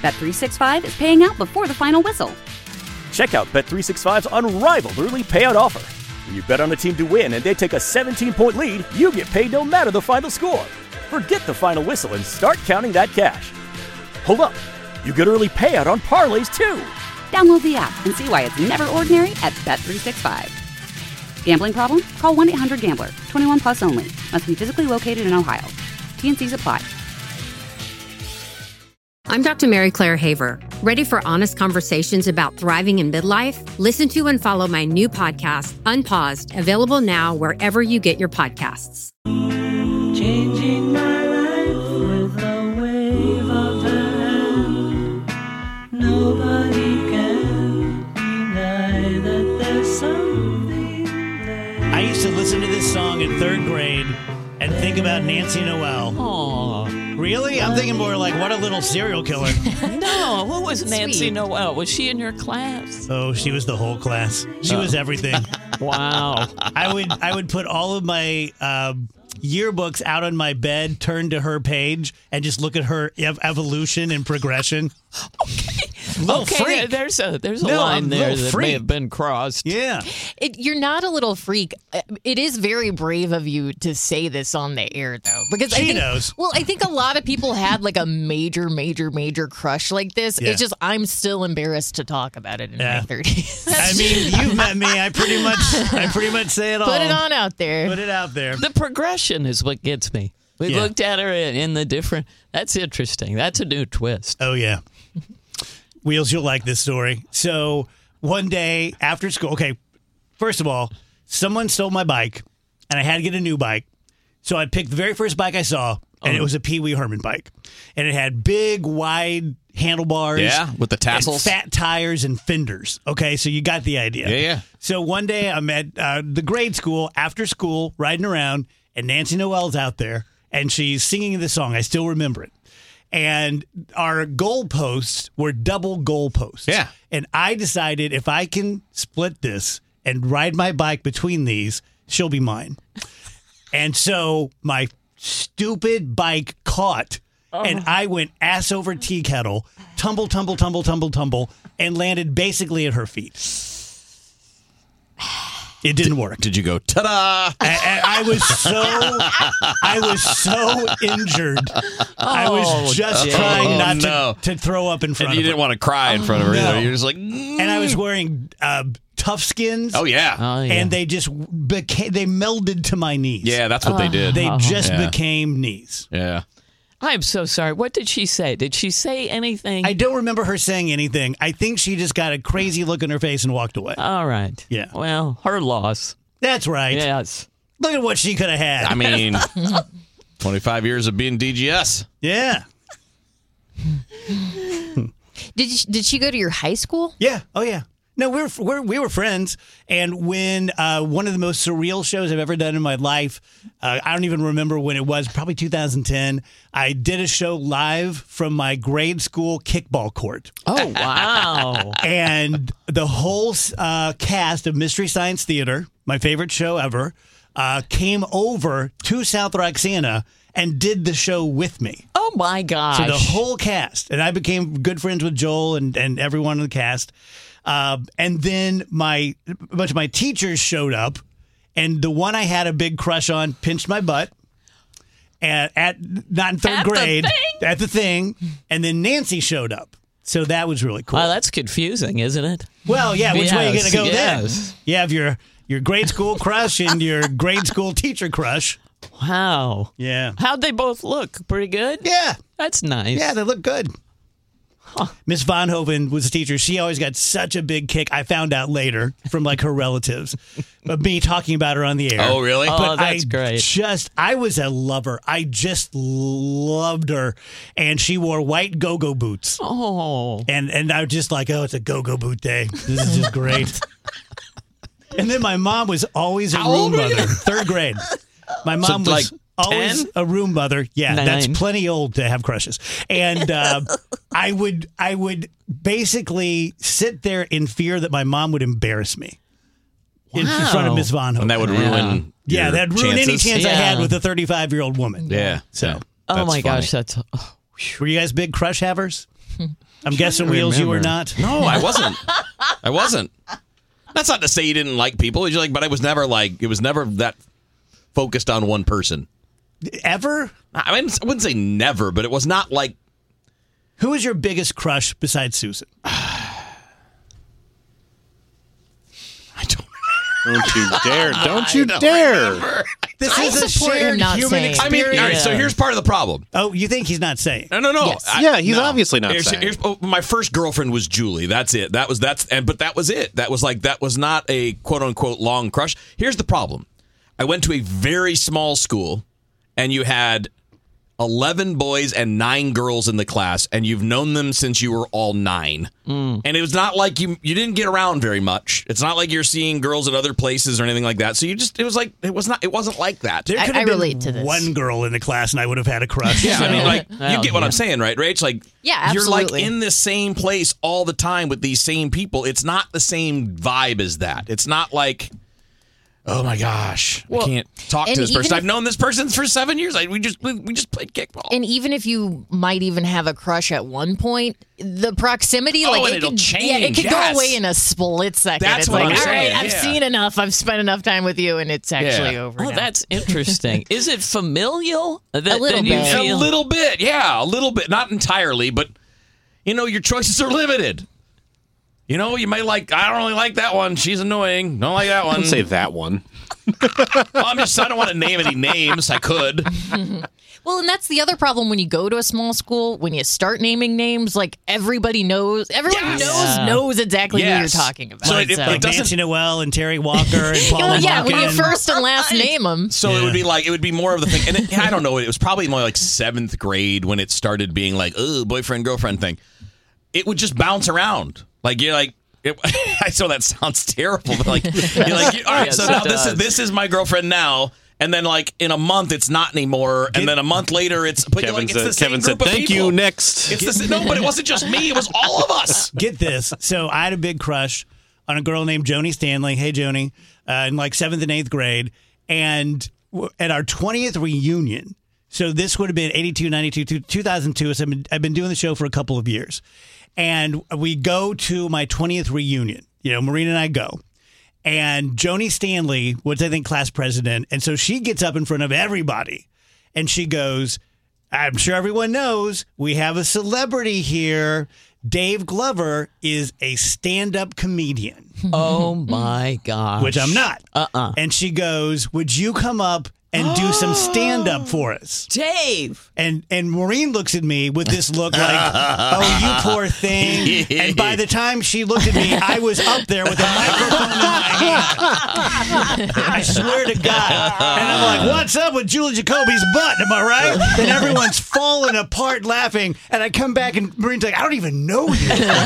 Bet365 is paying out before the final whistle. Check out Bet365's unrivaled early payout offer. When you bet on a team to win and they take a 17-point lead, you get paid no matter the final score. Forget the final whistle and start counting that cash. Hold up. You get early payout on parlays, too. Download the app and see why it's never ordinary at Bet365. Gambling problem? Call 1-800-GAMBLER. 21 plus only. Must be physically located in Ohio. T&Cs apply. I'm Dr. Mary Claire Haver. Ready for honest conversations about thriving in midlife? Listen to and follow my new podcast, Unpaused, available now wherever you get your podcasts. Changing my life with a wave of the hand. Nobody can deny that there's something there. I used to listen to this song in third grade and think about Nancy Noel. Aww. Really? I'm thinking more like, what a little serial killer. No, what was Nancy Sweet. Noel? Was she in your class? Oh, she was the whole class. She was everything. Wow. I would put all of my yearbooks out on my bed, turn to her page, and just look at her evolution and progression. Little freak. There's a No, line I'm a there little that freak. may have been crossed. Yeah. You're not a little freak. It is very brave of you to say this on the air, though, because She knows. Well, I think a lot of people had like a major crush like this. Yeah. It's just I'm still embarrassed to talk about it in my 30s. I mean, you've met me. I pretty much say it all. Put it on out there. Put it out there. The progression is what gets me. We Yeah. looked at her in the different. That's interesting. That's a new twist. Oh, yeah. Wheels, you'll like this story. So one day after school, okay, first of all, someone stole my bike, and I had to get a new bike. So I picked the very first bike I saw, and it was a Pee Wee Herman bike. And it had big, wide handlebars. Yeah, with the tassels. And fat tires and fenders. Okay, so you got the idea. Yeah. So one day I'm at the grade school, after school, riding around, and Nancy Noel's out there, and she's singing this song. I still remember it. And our goalposts were double goalposts. Yeah. And I decided if I can split this and ride my bike between these, she'll be mine. And so my stupid bike caught, and I went ass over tea kettle, tumble, and landed basically at her feet. It didn't work. Did you go, ta-da? And I was so injured. I was just trying not to throw up in front And you of her. didn't want to cry in front of her No. either. You're just like, And I was wearing tough skins. oh, yeah. Oh, yeah. And they just they melded to my knees. Yeah, that's what they did. They just Yeah. became knees. Yeah. I'm so sorry. What did she say? Did she say anything? I don't remember her saying anything. I think she just got a crazy look on her face and walked away. All right. Yeah. Well, her loss. That's right. Yes. Look at what she could have had. I mean, 25 years of being DGS. Yeah. Did she go to your high school? Yeah. Oh, yeah. No, we were friends, and when one of the most surreal shows I've ever done in my life, I don't even remember when it was, probably 2010, I did a show live from my grade school kickball court. Oh, wow. And the whole cast of Mystery Science Theater, my favorite show ever, came over to South Roxana and did the show with me. Oh, my gosh. So the whole cast, and I became good friends with Joel and everyone in the cast. And then a bunch of my teachers showed up, and the one I had a big crush on pinched my butt not in third grade, at the thing, and then Nancy showed up. So that was really cool. Wow, that's confusing, isn't it? Well, yeah, which way are you going to go yes. then? You have your grade school crush and your grade school teacher crush. Wow. Yeah. How'd they both look? Pretty good? Yeah. That's nice. Yeah, they look good. Miss Von Hoven was a teacher. She always got such a big kick. I found out later from like her relatives, but me talking about her on the air. Oh, really? Oh, that's great. I was a lover. I just loved her, and she wore white go-go boots. Oh. And I was just like, oh, it's a go-go boot day. This is just great. And then my mom was always a room mother. Third grade. My mom So, was like, always 10? a room mother. Yeah, that's 9. plenty old to have crushes. And I would basically sit there in fear that my mom would embarrass me in front of Miss Von Hoven. And that would ruin your that'd ruin any chances. chance I had Yeah. with a 35-year-old woman. Yeah. So, Yeah. Oh, That's my funny. gosh. That's. were you guys big crush havers? I'm guessing Wheels, you were not. No, I wasn't. I wasn't. That's not to say you didn't like people. It's like, but I was never like, it was never that focused on one person. Ever? I wouldn't say never, but it was not like. Who was your biggest crush besides Susan? Don't you dare. Don't you dare. This I is a support him shared not human saying. I mean, all right, experience. so here's part of the problem. Oh, you think he's not saying? No. Yes. Yeah, he's obviously not saying. My first girlfriend was Julie. That's it. But that was it. That was not a quote unquote long crush. Here's the problem. I went to a very small school, and you had 11 boys and 9 girls in the class, and you've known them since you were all 9. And it was not like you didn't get around very much. It's not like you're seeing girls at other places or anything like that. So it wasn't like that. There could I have been relate to this. one girl in the class, and I would have had a crush. Yeah, I mean, like, Well, you get what yeah. I'm saying, right, Rach? Like, Yeah, you're like absolutely. in the same place all the time with these same people. It's not the same vibe as that. It's not like, oh my gosh, I can't talk to and this person. even I've known this person for 7 years. We just played kickball. And even if you might even have a crush at one point, the proximity, Oh, like and it it'll could, change, yeah, it could yes. go away in a split second. That's it's what like, I'm all right, saying, I've yeah. seen enough. I've spent enough time with you, and it's actually over. Oh, now. that's interesting. Is it familial? A little bit. A little bit, yeah, a little bit. Not entirely, but your choices are limited. You might like. I don't really like that one. She's annoying. Don't like that one. Don't say that one. Well, I don't want to name any names. I could. Well, and that's the other problem when you go to a small school. When you start naming names, like everybody knows. Everyone knows exactly who you're Yes. talking about. So it Like doesn't- Nancy Noel and Terry Walker and Paula Well, yeah, when you Malkin. first and last name them. So it would be more of the thing. And I don't know. It was probably more like 7th grade when it started being like, oh, boyfriend, girlfriend thing. It would just bounce around. Like, you're like, I know that sounds terrible, but like, you're like, all right, Yes, so it now does. this is my girlfriend now. And then, like, in a month, it's not anymore. And then a month later, it's. But Kevin it's the same said, group of thank people. you, next. It's no, but it wasn't just me. It was all of us. Get this. So I had a big crush on a girl named Joni Stanley. Hey, Joni, in like 7th and 8th grade. And at our 20th reunion, so this would have been 82, 92, 2002. So I've been doing the show for a couple of years. And we go to my 20th reunion. Marina and I go. And Joni Stanley was, I think, class president. And so she gets up in front of everybody and she goes, I'm sure everyone knows we have a celebrity here. Dave Glover is a stand-up comedian, Oh my gosh. which I'm not. And she goes, would you come up and do some stand-up for us? Dave. And Maureen looks at me with this look like, oh, you poor thing. And by the time she looked at me, I was up there with a microphone in my hand. I swear to God. And I'm like, what's up with Julie Jacoby's butt? Am I right? And everyone's falling apart laughing. And I come back and Maureen's like, I don't even know you.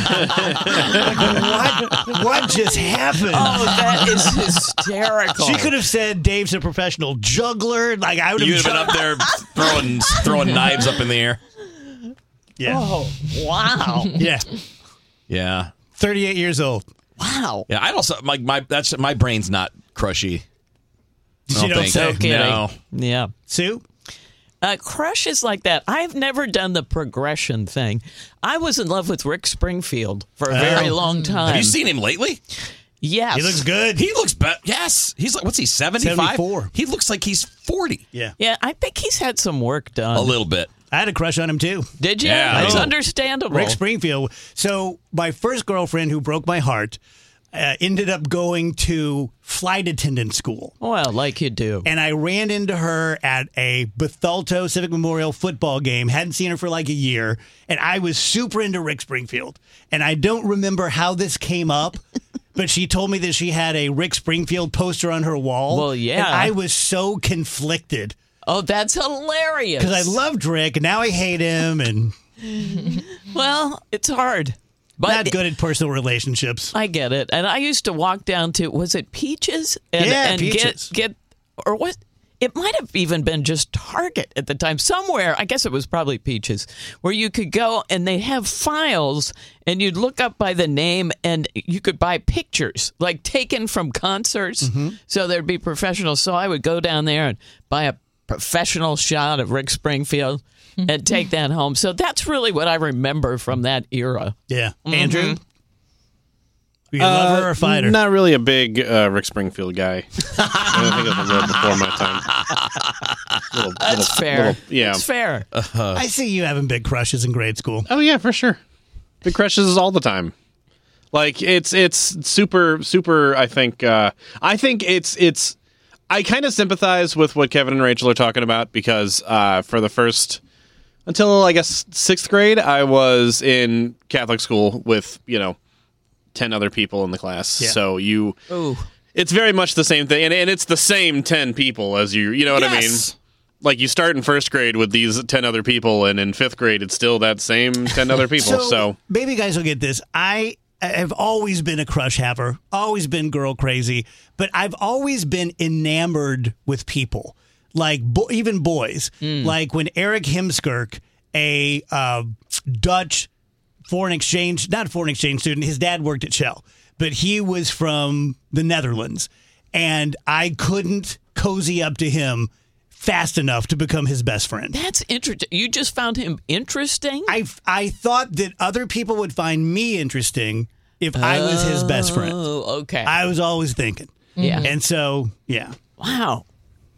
Like, what just happened? Oh, that is hysterical. She could have said Dave's a professional juggler. Like I would have. You'd have been up there throwing knives up in the air. Yeah. Oh, wow. Yeah. Yeah. 38 years old. Wow. Yeah. I also my brain's not crushy. I You don't think. say. No kidding. No. Yeah. Sue? Crushes like that. I've never done the progression thing. I was in love with Rick Springfield for a very long time. Have you seen him lately? Yes. He looks good. He looks better. Yes. He's like, what's he, 75? 74. He looks like he's 40. Yeah. Yeah, I think he's had some work done. A little bit. I had a crush on him too. Did you? Yeah. It's Oh. understandable. Rick Springfield. So my first girlfriend who broke my heart ended up going to flight attendant school. Well, like you do. And I ran into her at a Bethalto Civic Memorial football game. Hadn't seen her for like a year. And I was super into Rick Springfield. And I don't remember how this came up, but she told me that she had a Rick Springfield poster on her wall. Well, yeah. And I was so conflicted Oh, that's hilarious. because I loved Rick and now I hate him and Well, it's hard. But not good at personal relationships. I get it. And I used to walk down to, was it Peaches? And, Yeah, and Peaches. Get, or what? It might have even been just Target at the time. Somewhere, I guess it was probably Peaches, where you could go and they have files and you'd look up by the name and you could buy pictures, like taken from concerts. So there'd be professionals. So I would go down there and buy a professional shot of Rick Springfield. and take that home. So that's really what I remember from that era. Yeah. Andrew? Were you a lover or a fighter? Not really a big Rick Springfield guy. I think it was a little before my time. That's fair. Yeah. It's fair. I see you having big crushes in grade school. Oh, yeah, for sure. Big crushes all the time. Like, it's super, I think it's I kind of sympathize with what Kevin and Rachel are talking about because for the first, until I guess 6th grade, I was in Catholic school with, 10 other people in the class. Yeah. So it's very much the same thing. And it's the same 10 people as you know what I mean? Like you start in 1st grade with these 10 other people and in 5th grade, it's still that same 10 other people. So maybe guys will get this. I've always been a crush haver, always been girl crazy, but I've always been enamored with people, like even boys. Like when Eric Hemskirk, a Dutch not foreign exchange student, his dad worked at Shell, but he was from the Netherlands, and I couldn't cozy up to him fast enough to become his best friend. That's interesting. You just found him interesting? I thought that other people would find me interesting if I was his best friend. Oh, okay. I was always thinking. Yeah. And so, yeah. Wow.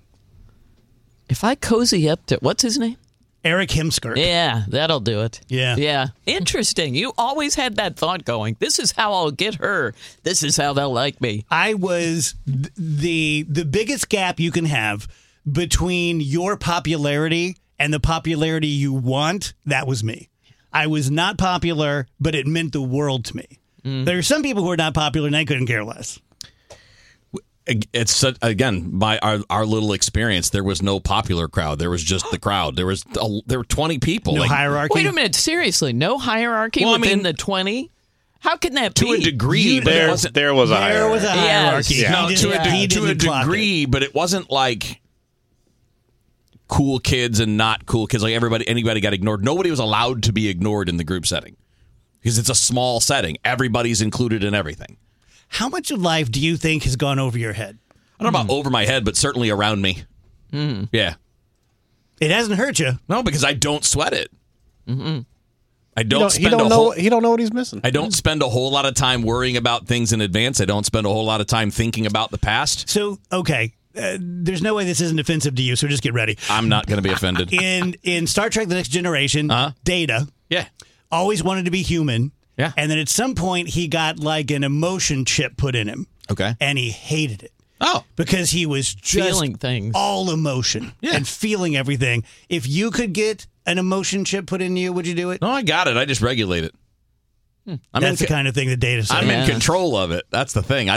If I cozy up to, what's his name? Eric Hemskirk. Yeah, that'll do it. Yeah. Yeah. Interesting. You always had that thought going. This is how I'll get her. This is how they'll like me. I was the biggest gap you can have between your popularity and the popularity you want. That was me. I was not popular, but it meant the world to me. There are some people who are not popular and they couldn't care less. It's again, by our little experience, there was no popular crowd. There was just the crowd. There were 20 people. No hierarchy. Wait a minute, seriously, no hierarchy within the 20? How can that be? To a degree, there was a hierarchy. There was a hierarchy. Yes. No, to a degree, but it wasn't like cool kids and not cool kids. Like anybody got ignored. Nobody was allowed to be ignored in the group setting because it's a small setting. Everybody's included in everything. How much of life do you think has gone over your head? I don't know about over my head, but certainly around me. Yeah. It hasn't hurt you. No, because I don't sweat it. I don't He don't know what he's missing. I don't spend a whole lot of time worrying about things in advance. I don't spend a whole lot of time thinking about the past. So, okay. There's no way this isn't offensive to you, so just get ready. I'm not going to be offended. In Star Trek The Next Generation, Data always wanted to be human. Yeah. And then at some point, he got like an emotion chip put in him. Okay. And he hated it. Oh. Because he was just feeling things. All emotion and feeling everything. If you could get an emotion chip put in you, would you do it? No, I got it. I just regulate it. That's the kind of thing that Data says. I'm in control of it. That's the thing.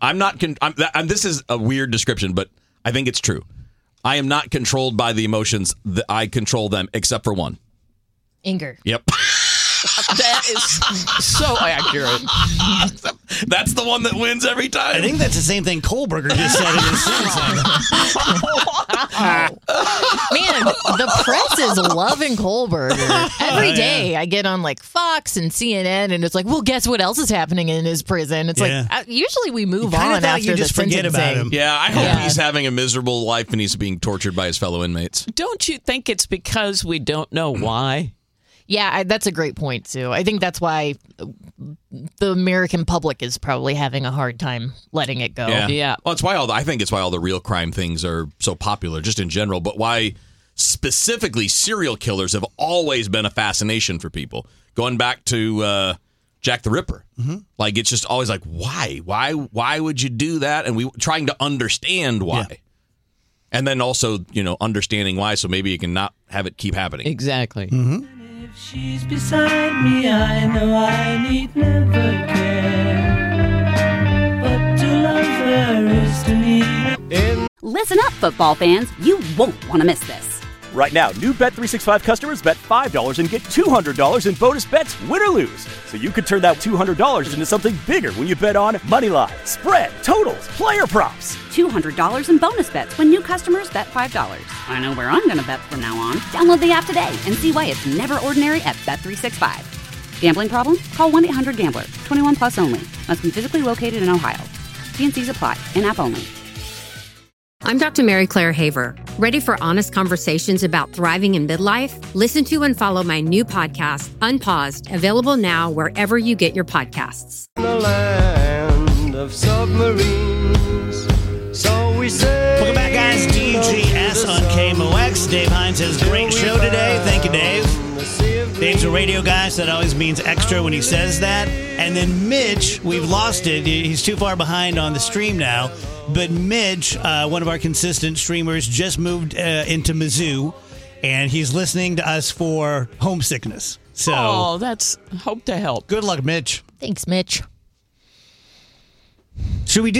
This is a weird description, but I think it's true. I am not controlled by the emotions. I control them, except for one. Anger. Yep. That is so accurate. That's the one that wins every time. I think that's the same thing Kohlberger just said in his sentence. Man, the press is loving Kohlberger. Every day I get on like Fox and CNN and it's like, well, guess what else is happening in his prison? It's like, usually we move on after you just the forget sentencing. about him. Yeah, I hope he's having a miserable life and he's being tortured by his fellow inmates. Don't you think it's because we don't know why? Yeah, that's a great point, too. I think that's why the American public is probably having a hard time letting it go. Yeah. Well, I think it's why all the real crime things are so popular, just in general, but why specifically serial killers have always been a fascination for people. Going back to Jack the Ripper. Like, it's just always like, why? Why would you do that? And trying to understand why. Yeah. And then also, understanding why, so maybe you can not have it keep happening. Exactly. If she's beside me, I know I need never care. But to love her is to me. Listen up, football fans. You won't want to miss this. Right now, new Bet365 customers bet $5 and get $200 in bonus bets, win or lose. So you could turn that $200 into something bigger when you bet on money line, spread, totals, player props. $200 in bonus bets when new customers bet $5. I know where I'm going to bet from now on. Download the app today and see why it's never ordinary at Bet365. Gambling problem? Call 1-800-GAMBLER. 21 plus only. Must be physically located in Ohio. T&Cs apply. In-app only. I'm Dr. Mary Claire Haver. Ready for honest conversations about thriving in midlife? Listen to and follow my new podcast, Unpaused, available now wherever you get your podcasts. The land of submarines. So we say. Welcome back, guys. DGS on KMOX. Dave Hines has a great show today. Thank you, Dave. Dave's a radio guy, so that always means extra when he says that. And then Mitch, we've lost it. He's too far behind on the stream now. But Mitch, one of our consistent streamers, just moved into Mizzou, and he's listening to us for homesickness. So, that's hope to help. Good luck, Mitch. Thanks, Mitch. Should we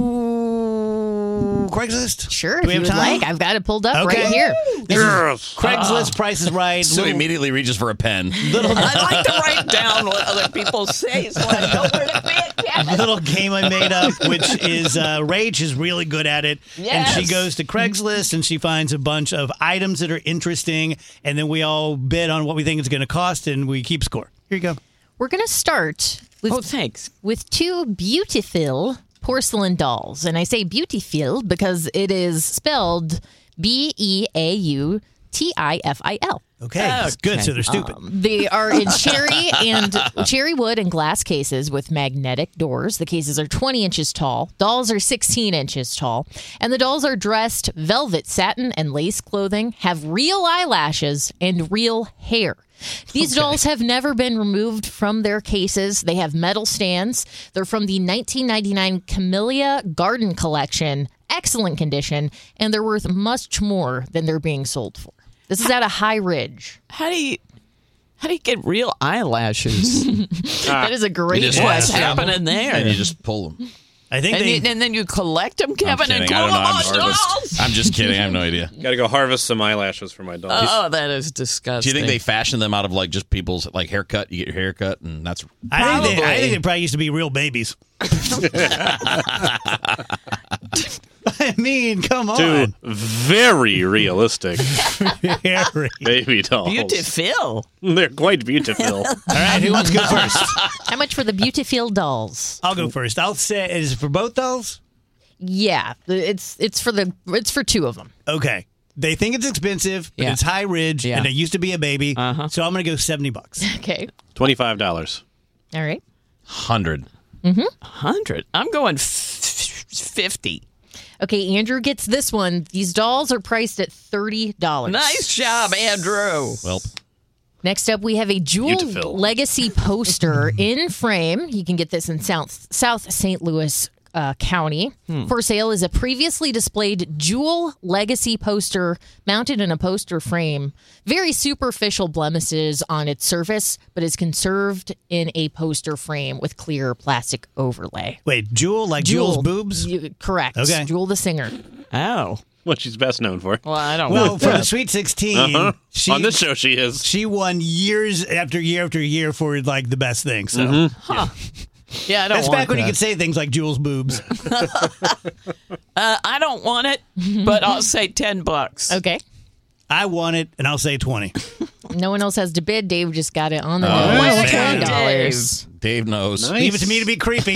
do Craigslist? Sure, Do we if have you would time? like. I've got it pulled up right here. This is Craigslist Price is Right. So he immediately reaches for a pen. I like to write down what other people say so I know where to pay attention. Little game I made up, which is Rach is really good at it. Yes. And she goes to Craigslist and she finds a bunch of items that are interesting, and then we all bid on what we think it's going to cost, and we keep score. Here you go. We're going to start with, thanks. with two beautiful porcelain dolls. And I say beautiful because it is spelled Beautifil. Okay, that's good. So they're stupid. They are in cherry wood and glass cases with magnetic doors. The cases are 20 inches tall. Dolls are 16 inches tall. And the dolls are dressed velvet, satin, and lace clothing, have real eyelashes, and real hair. These dolls have never been removed from their cases. They have metal stands. They're from the 1999 Camellia Garden Collection. Excellent condition. And they're worth much more than they're being sold for. This is at a High Ridge. How do you get real eyelashes? That is a great just What's question. happening there? And you just pull them. I think And then you collect them, I'm Kevin, and kidding. I glue don't know. them I'm on just, dolls? I'm just kidding. I have no idea. Got to go harvest some eyelashes for my dog. Oh, that is Do disgusting. you think they fashion them out of like just people's like haircut? You get your haircut, and that's I think Probably. they probably used to be real babies. I mean, come Two on. very realistic Harry. baby dolls. Beautiful. They're quite beautiful. All right, who wants to go first? How much for the Beautiful dolls? I'll go first. I'll say, is it for both dolls? Yeah, it's for two of them. Okay. They think it's expensive, but Yeah. it's High Ridge, Yeah. and it used to be a baby. Uh-huh. So I'm going to go $70. Okay. $25. All right. 100. 100. I'm going 50. Okay, Andrew gets this one. These dolls are priced at $30. Nice job, Andrew. Well, Next up, we have a Jewel Beautiful. Legacy poster in frame. You can get this in South St. Louis County. For sale is a previously displayed Jewel Legacy poster mounted in a poster frame. Very superficial blemishes on its surface, but is conserved in a poster frame with clear plastic overlay. Wait, Jewel, like Jewel's boobs? Correct. Okay. Jewel the singer. Oh. What she's best known for. Well, I don't Well, want for that. the Sweet 16, she, On this show, she is. she won years after year for like the best thing. So Yeah, I don't that's want back when you that. could say things like Jewel's boobs. I don't want it, but I'll say $10. Okay. I want it, and I'll say 20. No one else has to bid. Dave just got it on the man. $20. Dave knows. Nice. Leave it to me to be creepy.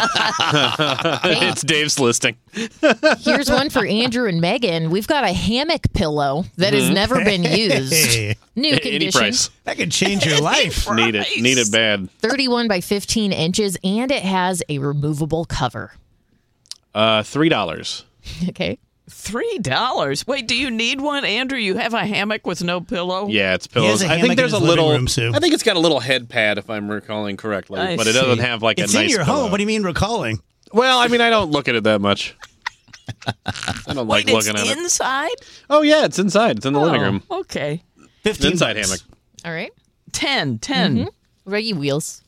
It's Dave's listing. Here's one for Andrew and Megan. We've got a hammock pillow that has never been used. Hey, New Any condition. price. that could change your life. Need it. Need it bad. 31 by 15 inches, and it has a removable cover. $3. Okay. $3. Wait, do you need one, Andrew? You have a hammock with no pillow? Yeah, it's He has pillows. a I hammock think there's in a his living little. room, Sue. I think it's got a little head pad, if I'm recalling correctly, I but it doesn't see. have like It's a nice in your pillow. home. What do you mean recalling? Well, I mean, I don't look at it that much. I don't like Wait, looking it's at it. inside? Oh yeah, it's inside. It's in the living room. Oh, okay. 15 Inside bucks. hammock. All right. 10. What about you, Wheels?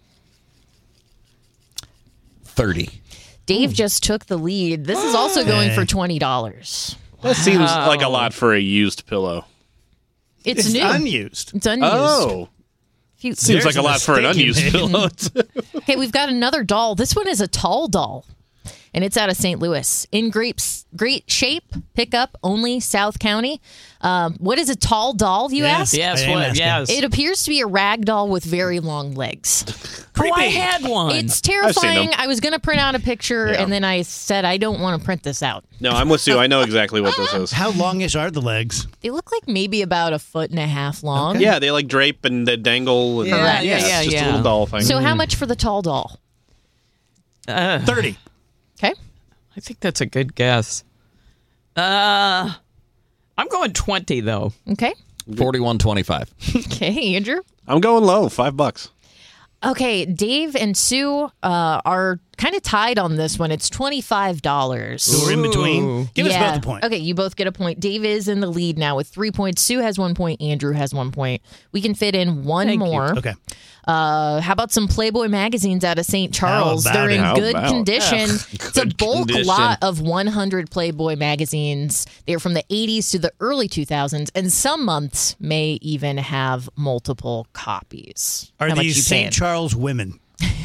30. Dave just took the lead. This is also going for $20. That seems like a lot for a used pillow. It's It's new. unused. It's unused. Oh, Few- seems like There's a a lot for an mistake you unused made. pillow. Okay, we've got another doll. This one is a tall doll. and it's out of St. Louis. In great shape, pickup only, South County. What is a tall doll, you ask? Yes. It appears to be a rag doll with very long legs. I had one. It's I've seen terrifying. them. I was going to print out a picture, and then I said, I don't want to print this out. No, I'm with Sue. I know exactly what this is. How longish are the legs? They look like maybe about 1.5 feet long. Yeah, they like drape and they dangle. And, Correct. It's just a little doll thing. So how much for the tall doll? 30. Okay. I think that's a good guess. I'm going 20 though. Okay. 41.25. Okay, Andrew. I'm going low, $5. Okay, Dave and Sue are kind of tied on this one. It's $25. So we're in between. Give us both a point. Okay, you both get a point. Dave is in the lead now with 3 points. Sue has 1 point. Andrew has 1 point. We can fit in one Thank you. more. Okay. How about some Playboy magazines out of St. Charles? How They're in about good it? condition. It's a bulk condition. lot of 100 Playboy magazines. They're from the 80s to the early 2000s, and some months may even have multiple copies. Are How much these you paying? St. Charles women?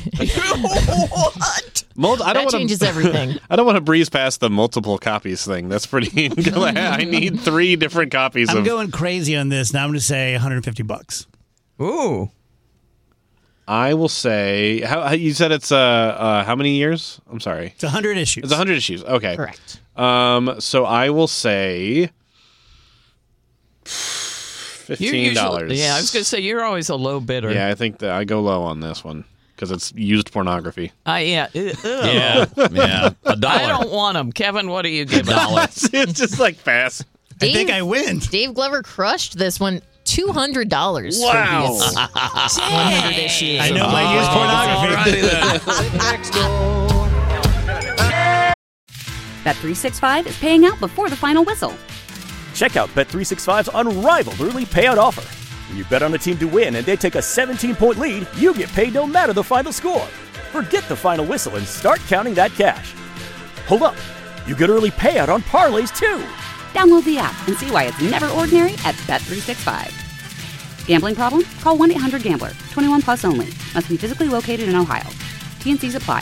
What? That changes everything. I don't want to breeze past the multiple copies thing. That's pretty. I need 3 different copies I'm of. going crazy on this. Now I'm going to say $150. Ooh. I will say. How you said it's how many years? I'm sorry. It's 100 issues. It's 100 issues. Okay. Correct. So I will say You're $15. usually- Yeah, I was going to say you're always a low bidder. Yeah, I think that I go low on this one because it's used pornography. Yeah. Yeah. $1. I don't want them. Kevin, what do you give $1? It's just like fast. I think I win. Dave Glover crushed this one. $200 Wow. for these 100 issues. I know my use pornography. Bet365 is paying out before the final whistle. Check out Bet365's unrivaled early payout offer. When you bet on a team to win and they take a 17-point lead, you get paid no matter the final score. Forget the final whistle and start counting that cash. Hold up. You get early payout on parlays too. Download the app and see why it's never ordinary at Bet365. Gambling problem? Call 1-800-GAMBLER. 21 plus only. Must be physically located in Ohio. T&Cs apply.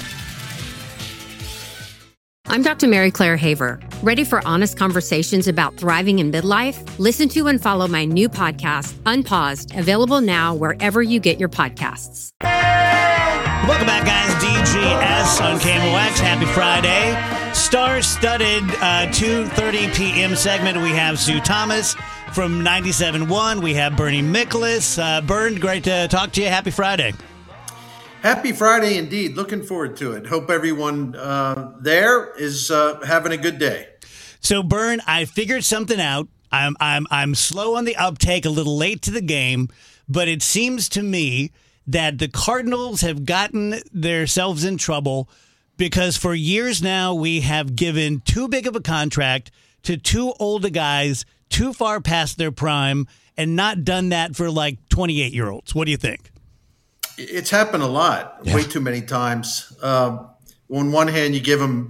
I'm Dr. Mary Claire Haver. Ready for honest conversations about thriving in midlife? Listen to and follow my new podcast, Unpaused, available now wherever you get your podcasts. Welcome back, guys. DGS on KMOX. Happy Friday. Star-studded 2:30 p.m. segment. We have Sue Thomas from 97.1. We have Bernie Miklasz. Bern, great to talk to you. Happy Friday. Happy Friday indeed. Looking forward to it. Hope everyone there is having a good day. So, Bern, I figured something out. I'm slow on the uptake, a little late to the game, but it seems to me that the Cardinals have gotten themselves in trouble because for years now we have given too big of a contract to too old guys, too far past their prime, and not done that for like 28-year-olds. What do you think? It's happened a lot, way too many times. On one hand, you give them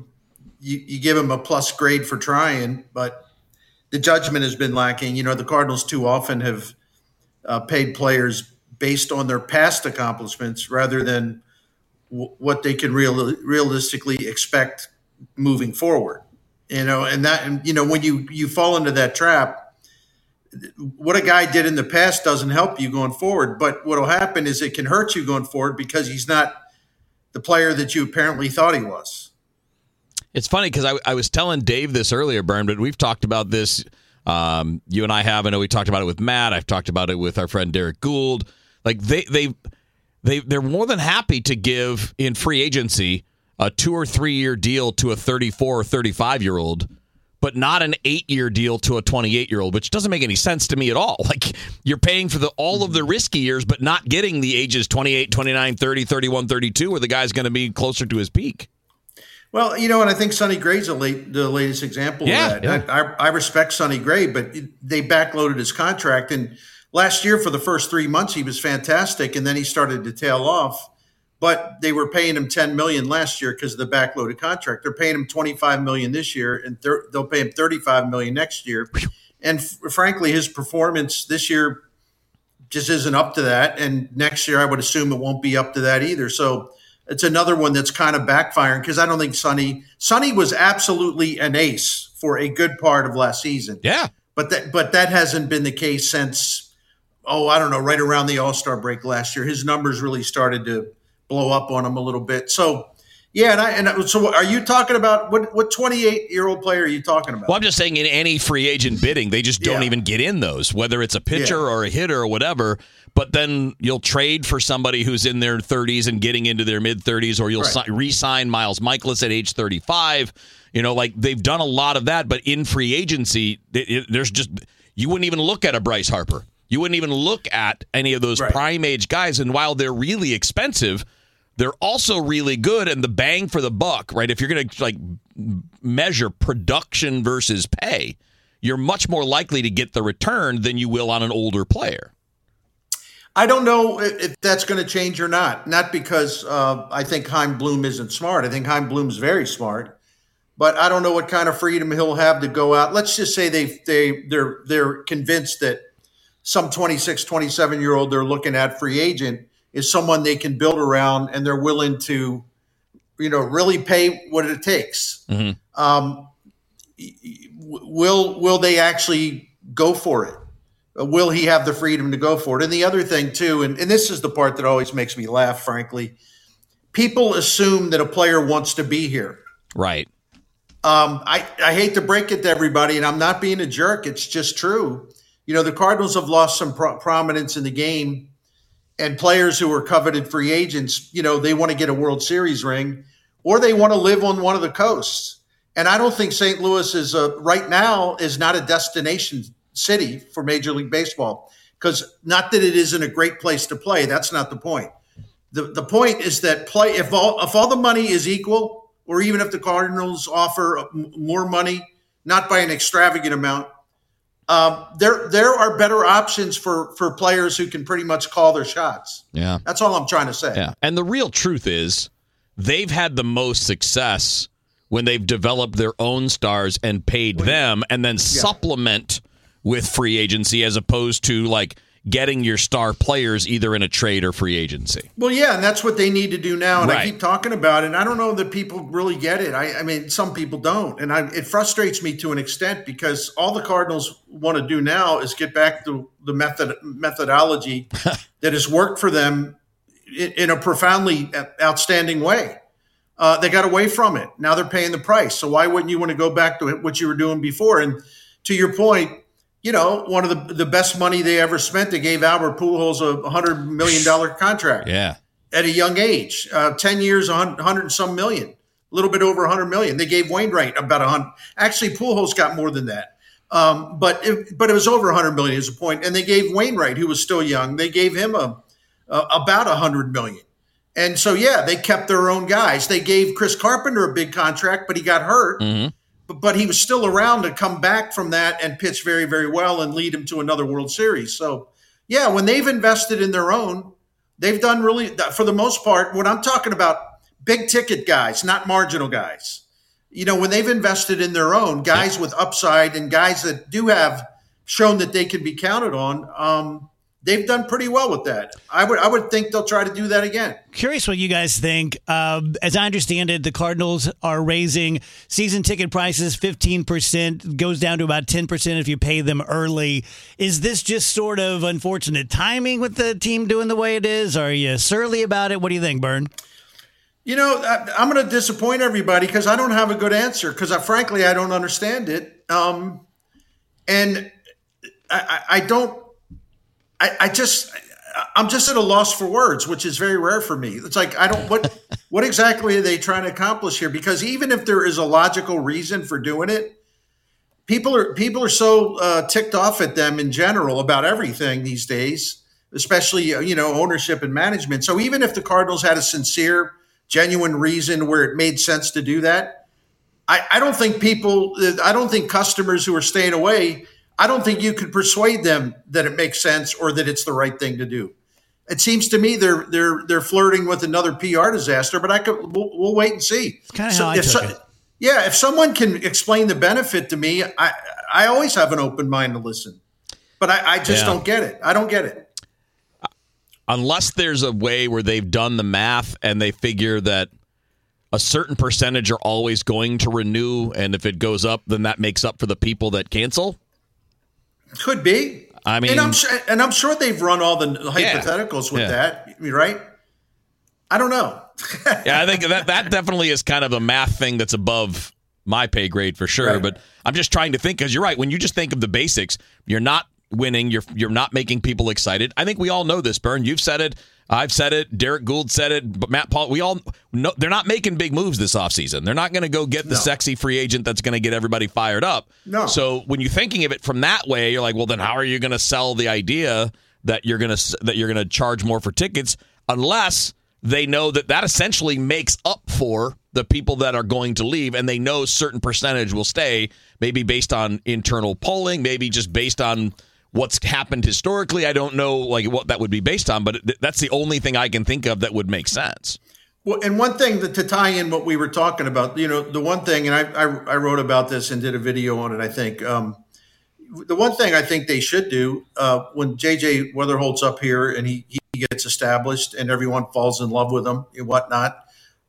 a plus grade for trying, but the judgment has been lacking. You know, the Cardinals too often have paid players based on their past accomplishments rather than what they can realistically expect moving forward. You know, and when you fall into that trap, what a guy did in the past doesn't help you going forward. But what will happen is it can hurt you going forward because he's not the player that you apparently thought he was. It's funny because I was telling Dave this earlier, Bern, but we've talked about this. You and I have. I know we talked about it with Matt. I've talked about it with our friend Derek Gould. Like they're more than happy to give in free agency a 2 or 3 year deal to a 34 or 35-year-old, but not an 8-year deal to a 28-year-old, which doesn't make any sense to me at all. Like you're paying for all of the risky years, but not getting the ages 28, 29, 30, 31, 32, where the guy's going to be closer to his peak. Well, you know, and I think Sonny Gray's the latest example of that. Yeah. I respect Sonny Gray, but they backloaded his contract. And last year, for the first 3 months, he was fantastic, and then he started to tail off. But they were paying him $10 million last year because of the backloaded contract. They're paying him $25 million this year, and they'll pay him $35 million next year. And frankly, his performance this year just isn't up to that. And next year, I would assume it won't be up to that either. So it's another one that's kind of backfiring because I don't think Sonny was absolutely an ace for a good part of last season. Yeah. But that hasn't been the case since, I don't know, right around the All-Star break last year. His numbers really started to blow up on him a little bit. So, yeah, so are you talking about what 28-year-old player are you talking about? Well, I'm just saying in any free agent bidding, they just don't even get in those, whether it's a pitcher or a hitter or whatever. But then you'll trade for somebody who's in their 30s and getting into their mid-30s, or you'll re-sign Miles Michaelis at age 35. They've done a lot of that. But in free agency, there's just you wouldn't even look at a Bryce Harper. You wouldn't even look at any of those prime age guys. And while they're really expensive, they're also really good, and the bang for the buck, right? If you're going to measure production versus pay, you're much more likely to get the return than you will on an older player. I don't know if that's going to change or not. Not because I think Chaim Bloom isn't smart. I think Chaim Bloom's very smart, but I don't know what kind of freedom he'll have to go out. Let's just say they're convinced that some 26, 27-year-old they're looking at free agent is someone they can build around, and they're willing to, really pay what it takes. Mm-hmm. Will they actually go for it? Will he have the freedom to go for it? And the other thing too, and this is the part that always makes me laugh, frankly, people assume that a player wants to be here. Right. I hate to break it to everybody, and I'm not being a jerk. It's just true. The Cardinals have lost some prominence in the game. And players who are coveted free agents, they want to get a World Series ring, or they want to live on one of the coasts. And I don't think St. Louis is right now is not a destination city for Major League Baseball, because not that it isn't a great place to play. That's not the point. The point is that if all the money is equal, or even if the Cardinals offer more money, not by an extravagant amount, there are better options for players who can pretty much call their shots. Yeah. That's all I'm trying to say. Yeah. And the real truth is they've had the most success when they've developed their own stars and paid them and then supplement with free agency as opposed to getting your star players either in a trade or free agency. Well, yeah, and that's what they need to do now. And I keep talking about it, and I don't know that people really get it. I mean, some people don't. And it frustrates me to an extent because all the Cardinals want to do now is get back to the methodology that has worked for them in a profoundly outstanding way. They got away from it. Now they're paying the price. So why wouldn't you want to go back to what you were doing before? And to your point, one of the best money they ever spent, they gave Albert Pujols a $100 million contract at a young age, 10 years, 100 and some million, a little bit over 100 million. They gave Wainwright about 100. Actually, Pujols got more than that. But it was over 100 million is the point. And they gave Wainwright, who was still young, they gave him about 100 million. And so, they kept their own guys. They gave Chris Carpenter a big contract, but he got hurt. Mm-hmm. But he was still around to come back from that and pitch very, very well and lead him to another World Series. So, when they've invested in their own, they've done really, for the most part, when I'm talking about big ticket guys, not marginal guys, when they've invested in their own, guys with upside and guys that do have shown that they can be counted on, they've done pretty well with that. I would think they'll try to do that again. Curious what you guys think. As I understand it, the Cardinals are raising season ticket prices 15%, goes down to about 10% if you pay them early. Is this just sort of unfortunate timing with the team doing the way it is? Are you surly about it? What do you think, Bern? I'm going to disappoint everybody because I don't have a good answer because, frankly, I don't understand it. And I don't. I'm just at a loss for words, which is very rare for me. It's like, what exactly are they trying to accomplish here? Because even if there is a logical reason for doing it, people are so ticked off at them in general about everything these days, especially, ownership and management. So even if the Cardinals had a sincere, genuine reason where it made sense to do that, I don't think customers who are staying away, I don't think you could persuade them that it makes sense or that it's the right thing to do. It seems to me they're flirting with another PR disaster, but we'll wait and see. It's kind of how I took it. Yeah, if someone can explain the benefit to me, I always have an open mind to listen. But I just don't get it. I don't get it. unless there's a way where they've done the math and they figure that a certain percentage are always going to renew, and if it goes up, then that makes up for the people that cancel. Could be. I mean, and I'm sure they've run all the hypotheticals with that, right? I don't know. Yeah, I think that definitely is kind of a math thing that's above my pay grade for sure. Right. But I'm just trying to think, because you're right. When you just think of the basics, you're not winning. You're not making people excited. I think we all know this, Bern. You've said it. I've said it. Derek Gould said it. But Matt Paul, we all know they're not making big moves this offseason. They're not going to go get the sexy free agent that's going to get everybody fired up. No. So when you're thinking of it from that way, you're like, well, then how are you going to sell the idea that you're going to charge more for tickets, unless they know that essentially makes up for the people that are going to leave, and they know a certain percentage will stay, maybe based on internal polling, maybe just based on what's happened historically. I don't know what that would be based on, but that's the only thing I can think of that would make sense. Well, and one thing to tie in what we were talking about, the one thing, and I wrote about this and did a video on it, I think. The one thing I think they should do when J.J. Weatherholt's up here and he gets established and everyone falls in love with him and whatnot,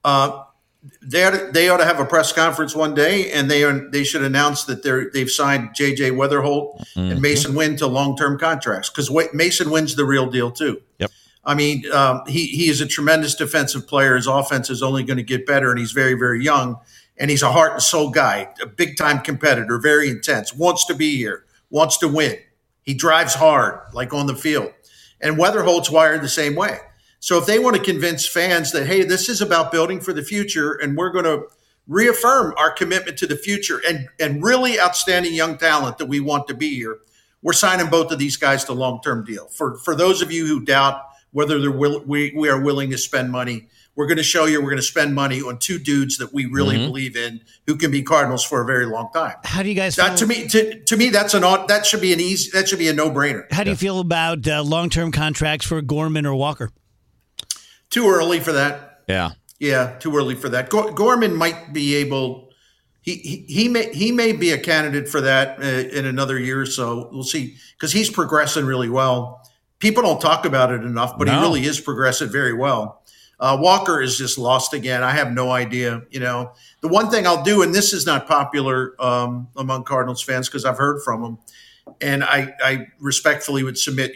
they ought to have a press conference one day, and they should announce that they've signed J.J. Weatherholt and Mason Wynn to long-term contracts, because Mason Wynn's the real deal too. Yep. I mean, he is a tremendous defensive player. His offense is only going to get better, and he's very, very young, and he's a heart and soul guy, a big-time competitor, very intense, wants to be here, wants to win. He drives hard, like on the field. And Weatherholt's wired the same way. So if they want to convince fans that, hey, this is about building for the future, and we're going to reaffirm our commitment to the future and really outstanding young talent that we want to be here, we're signing both of these guys to long-term deal. For those of you who doubt whether we are willing to spend money, we're going to show you we're going to spend money on two dudes that we really believe in, who can be Cardinals for a very long time. How do you guys feel? To me, that should be a no-brainer. How do you feel about long-term contracts for Gorman or Walker? Too early for that. Yeah, too early for that. Gorman might be able. He may be a candidate for that in another year or so. We'll see, because he's progressing really well. People don't talk about it enough, but he really is progressing very well. Walker is just lost again. I have no idea. The one thing I'll do, and this is not popular among Cardinals fans because I've heard from them, and I respectfully would submit,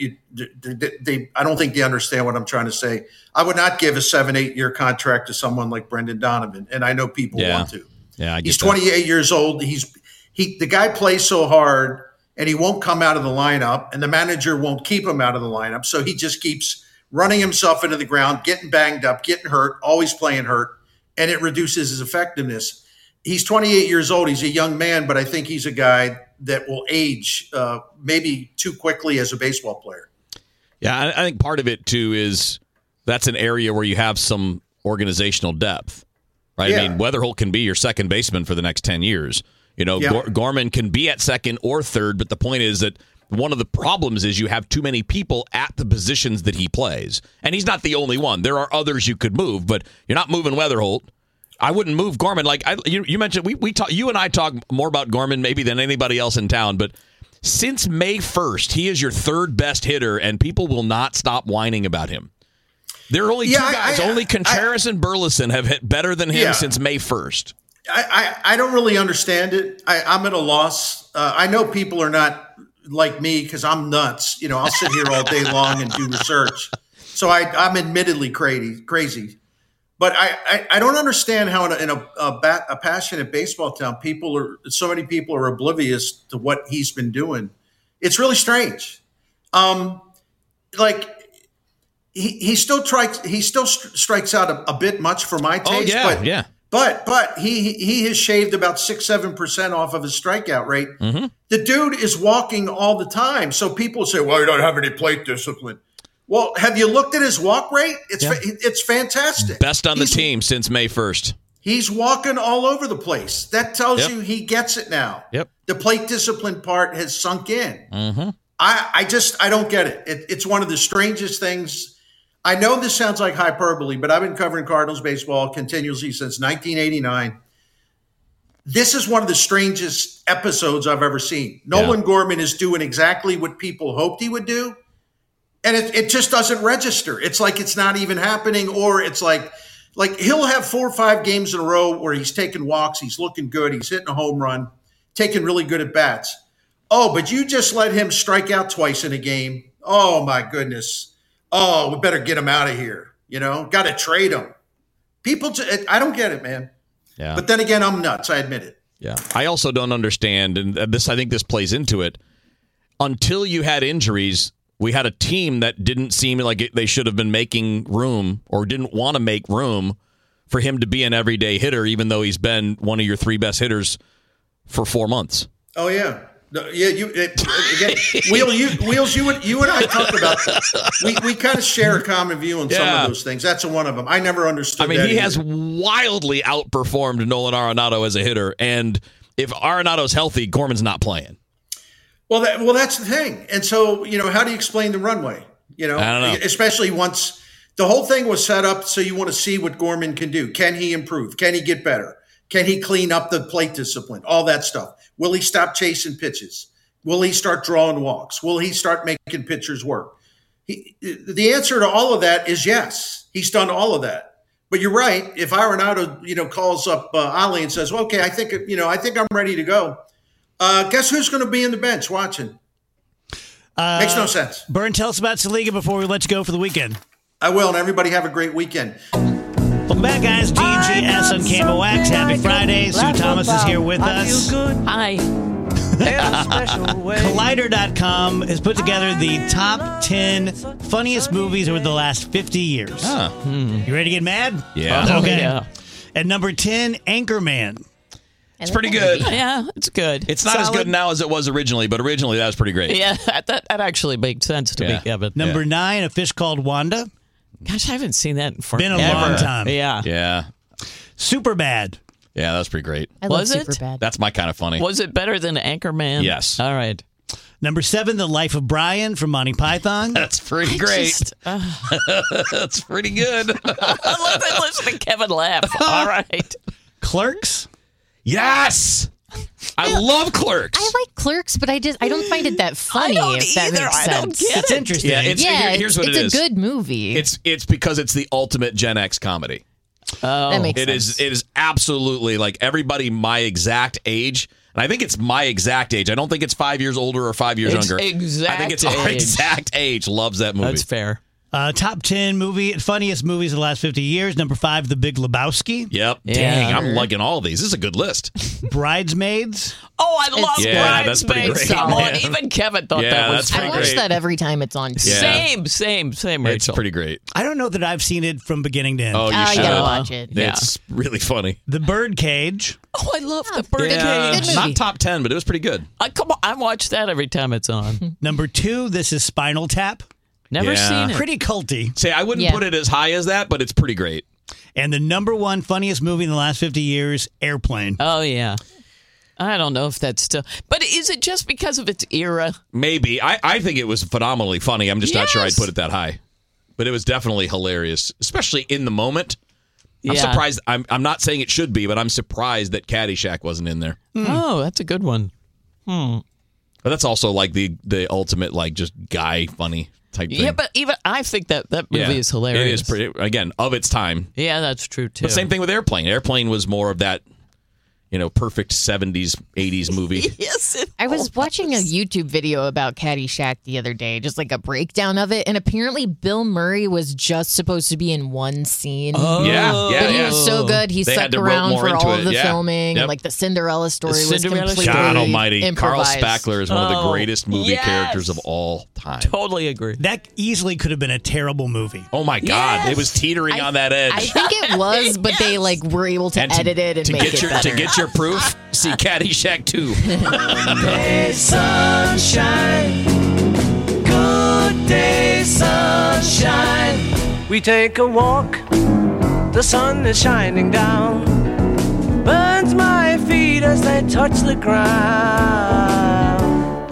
I don't think they understand what I'm trying to say. I would not give a 7-8 year contract to someone like Brendan Donovan, and I know people want to. Yeah, I get he's 28 years old. The guy plays so hard, and he won't come out of the lineup, and the manager won't keep him out of the lineup, so he just keeps running himself into the ground, getting banged up, getting hurt, always playing hurt, and it reduces his effectiveness. He's 28 years old. He's a young man, but I think he's a guy that will age maybe too quickly as a baseball player. Yeah, I think part of it, too, is that's an area where you have some organizational depth, right? Yeah. I mean, Weatherholt can be your second baseman for the next 10 years. Gorman can be at second or third, but the point is that one of the problems is you have too many people at the positions that he plays. And he's not the only one. There are others you could move, but you're not moving Weatherholt. I wouldn't move Gorman. You mentioned, you and I talk more about Gorman maybe than anybody else in town, but since May 1st, he is your third best hitter, and people will not stop whining about him. There are only two guys. Only Contreras and Burleson have hit better than him since May 1st. I don't really understand it. I'm at a loss. I know people are not like me because I'm nuts. I'll sit here all day long and do research. So I'm admittedly crazy. But I don't understand how in a passionate baseball town, so many people are oblivious to what he's been doing. It's really strange. He still strikes out a bit much for my taste. But he has shaved about 6-7% off of his strikeout rate. Mm-hmm. The dude is walking all the time. So people say, well, he don't have any plate discipline. Well, have you looked at his walk rate? It's fantastic. Best on the team since May 1st. He's walking all over the place. That tells you he gets it now. Yep. The plate discipline part has sunk in. Mm-hmm. I don't get it. It's one of the strangest things. I know this sounds like hyperbole, but I've been covering Cardinals baseball continuously since 1989. This is one of the strangest episodes I've ever seen. Nolan Gorman is doing exactly what people hoped he would do. And it just doesn't register. It's like it's not even happening, or it's like he'll have 4 or 5 games in a row where he's taking walks, he's looking good, he's hitting a home run, taking really good at bats. Oh, but you just let him strike out twice in a game. Oh, my goodness. Oh, we better get him out of here. Got to trade him. I don't get it, man. Yeah. But then again, I'm nuts. I admit it. Yeah. I also don't understand, and I think this plays into it. Until you had injuries, we had a team that didn't seem like they should have been making room or didn't want to make room for him to be an everyday hitter, even though he's been one of your 3 best hitters for 4 months. Oh, yeah. No, yeah, again, Wheels, you and I talked about that. We kind of share a common view on some of those things. That's one of them. I never understood that. He has wildly outperformed Nolan Arenado as a hitter, and if Arenado's healthy, Gorman's not playing. Well, that's the thing. And so, how do you explain the runway? I don't know. Especially once the whole thing was set up so you want to see what Gorman can do. Can he improve? Can he get better? Can he clean up the plate discipline? All that stuff. Will he stop chasing pitches? Will he start drawing walks? Will he start making pitchers work? The answer to all of that is yes. He's done all of that. But you're right. If Arenado, calls up Ollie and says, "Okay, I think I'm ready to go." Guess who's going to be in the bench watching? Makes no sense. Bern, tell us about Saliga before we let you go for the weekend. I will, and everybody have a great weekend. Welcome back, guys. GGS on KMOX. Happy Friday. Sue Thomas is here with us. Hi. Collider.com has put together the top 10 funniest movies over the last 50 years. You ready to get mad? Yeah. Okay. Yeah. At number 10, Anchorman. It's pretty good. Yeah, it's good. It's not as good now as it was originally, but originally that was pretty great. Yeah, that actually makes sense to me, Kevin. Number 9, A Fish Called Wanda. Gosh, I haven't seen that in forever. Been a long time. Yeah. Yeah. Superbad. Yeah, that was pretty great. I love Was it? Superbad. That's my kind of funny. Was it better than Anchorman? Yes. All right. Number 7, The Life of Brian from Monty Python. That's pretty great. That's pretty good. I love to listen to Kevin laugh. All right. Clerks. Yes. I love Clerks. I like Clerks, but I don't find it that funny. I don't if that either. makes I sense. don't get It's it. interesting. Yeah, here's what it is. It's a good movie. It's because it's the ultimate Gen X comedy. That makes It sense. is absolutely like everybody my exact age. And I think it's my exact age. I don't think it's 5 years older or 5 years It's younger. exact I think it's our age. exact age loves that movie. That's fair. Top 10 funniest movies of the last 50 years. Number 5, The Big Lebowski. Yep. Yeah. Dang, I'm liking all these. This is a good list. Bridesmaids. Oh, I love Yeah, that's pretty Bridesmaids. great. Come on, Yeah. even Kevin thought Yeah, that was that's I pretty funny. watch great. that every time it's on. Yeah. Same, It's Rachel. pretty great. I don't know that I've seen it from beginning to end. Oh, you Oh, you should. gotta watch it. Yeah. It's really funny. The Birdcage. Oh, I love the Birdcage. Good movie. Not top 10, but it was pretty good. Come on, I watch that every time it's on. Number 2, This Is Spinal Tap. Never Yeah. seen it. Pretty culty. Say, I wouldn't Yeah. put it as high as that, but it's pretty great. And the number 1 funniest movie in the last 50 years, Airplane. Oh, yeah. I don't know if that's still... But is it just because of its era? Maybe. I think it was phenomenally funny. I'm just not sure I'd Yes. put it that high. But it was definitely hilarious, especially in the moment. I'm Yeah. surprised. I'm not saying it should be, but I'm surprised that Caddyshack wasn't in there. Oh, that's a good one. But that's also like the ultimate, like, just guy funny type thing. Yeah, but even I think that movie is hilarious. It is pretty, again, of its time. Yeah, that's true, too. But same thing with Airplane. Airplane was more of that, perfect 70s, 80s movie. Yes, it I was watching a YouTube video about Caddyshack the other day, just like a breakdown of it, and apparently Bill Murray was just supposed to be in one scene. Yeah. But he was so good, he They had stuck to rope around more for into all it, of the yeah. filming, Yep. and like the Cinderella story was Cinderella completely story. God almighty. improvised. Carl Spackler is one of the greatest movie Yes. characters of all time. totally agree. That easily could have been a terrible movie. Oh, my God. Yes. It was teetering on that edge. I think it was, but they like were able to And edit it and make get it your, better. To get your proof, see Caddyshack 2. Day sunshine, good day sunshine. We take a walk, the sun is shining down, burns my feet as they touch the ground.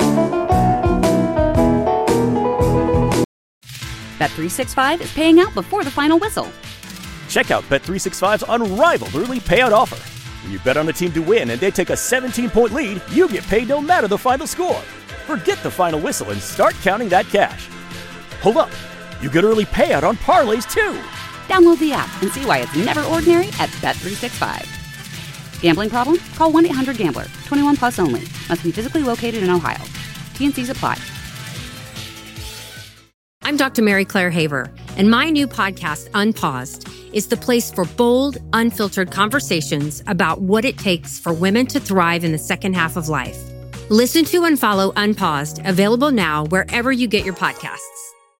Bet365 is paying out before the final whistle. Check out Bet365's unrivaled early payout offer. When you bet on a team to win and they take a 17-point lead, you get paid no matter the final score. Forget the final whistle and start counting that cash. Hold up. You get early payout on parlays, too. Download the app and see why it's never ordinary at Bet365. Gambling problem? Call 1-800-GAMBLER. 21 plus only. Must be physically located in Ohio. T&Cs apply. I'm Dr. Mary Claire Haver, and my new podcast, Unpaused, is the place for bold, unfiltered conversations about what it takes for women to thrive in the second half of life. Listen to and follow Unpaused, available now wherever you get your podcasts.